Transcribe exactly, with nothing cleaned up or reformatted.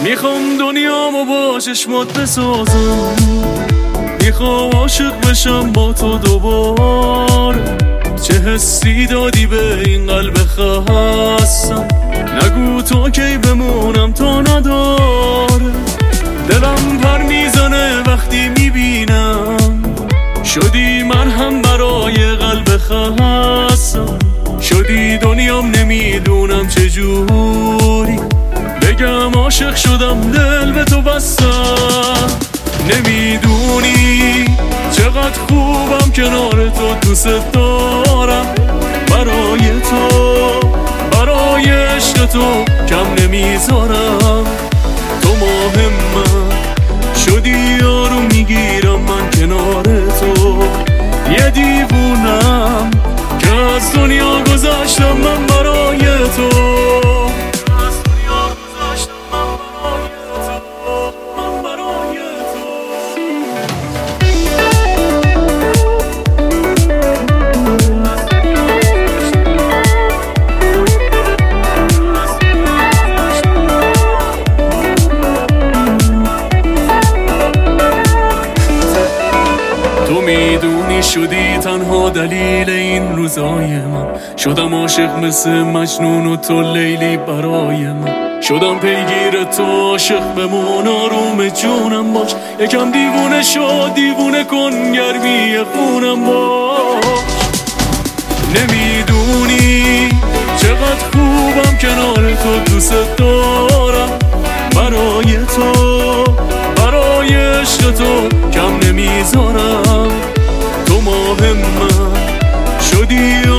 میخوام دنیامو با چشمات بسازم، میخوام عاشق بشم با تو دوباره. چه حسی دادی به این قلب خستم، نگو تو کی بمونم تا نداره. دلم پر میزنه وقتی میبینم شدی مرهم برای قلب خستم. شدی دنیام نمیدونم چجوری بگم عاشق شدم دل به تو بستم. نمیدونی چقدر خوبم کنار تو، دوست دارم برای تو، برای عشق تو کم نمیذارم. تو مهمم شدی یارو میگیرم من کنار تو. یه دیوونم که از دنیا گذشتم من برای تو. میدونی شدی تنها دلیل این روزای من. شدم عاشق مثل مجنون و تو لیلی برای من. شدم پیگیر تو عاشق بمون آروم جونم باش. یکم دیوونه شد دیوونه کن گرمی خونم باش. نمیدونی چقدر خوبم کنار تو، دوست دارم برای تو، برای عشق تو کم نمیذارم. تو مهمم شدی